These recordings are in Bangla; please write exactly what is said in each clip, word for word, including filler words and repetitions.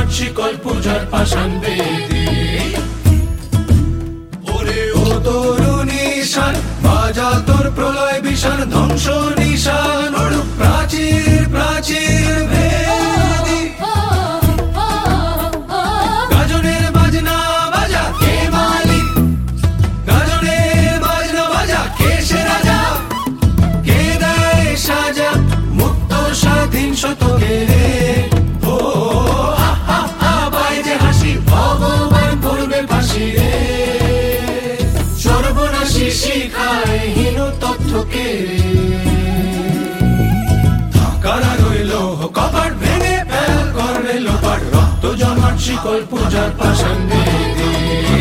জমাট শিকল পূজার পাষাণ বেদী। ওরে ও তরুণী শান, বাজা তোর প্রলয় বিষাণ, ধ্বংস নিশান উড়ুক প্রাচীর প্রাচীর ভেদী। গাজনের বাজনা বাজা কে মালিক, গাজনের বাজনা বাজা কে সে রাজা, কে দেয় সাজা মুক্ত স্বাধীন শতকে। ও হা হা হা পায় যে হাসি, ভগবান পড়বে ফাঁসি রে। সর্বনাশী শিখায় হীন তথ্যকে, কারা রইল কপাট ভেঙে ফেল করে লোপাট, রক্ত জমাট শিকল পূজার পাষাণ বেদী।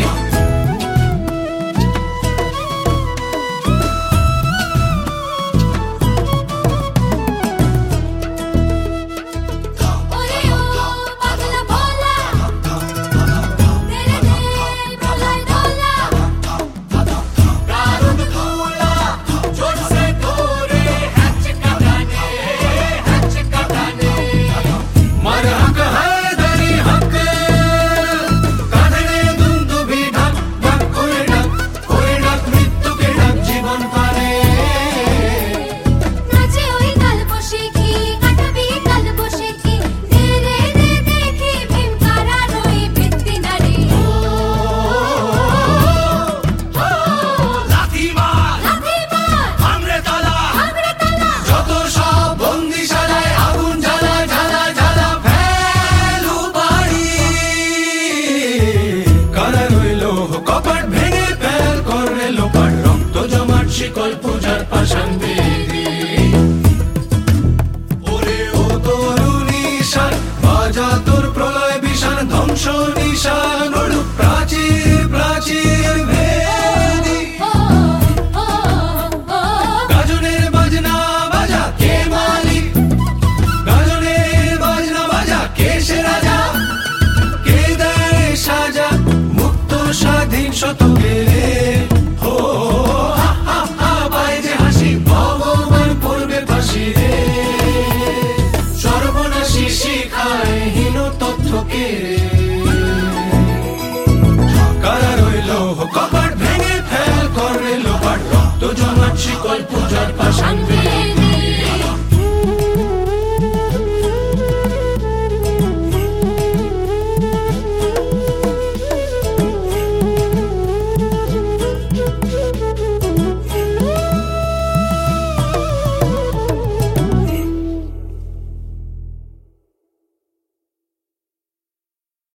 শিকল পূজার পাষাণ বেদী। ওরে ও তরুণী শান, বাজা তোর প্রলয় বিষাণ, ধ্বংস নিশান উড়ুক প্রাচীর প্রাচীর ভেদী। গাজনের বাজনা বাজা কে মালিক, গাজনের বাজনা বাজা কে সে রাজা, কে দেয় সাজা মুক্ত স্বাধীন শতকে। সর্বনাশী শিখায় হীন তথ্যকে, কারা রইল কপাট ভেঙে ফেল করে লোপাট, রক্ত জমাট শিকল পূজার পাষাণ বেদী।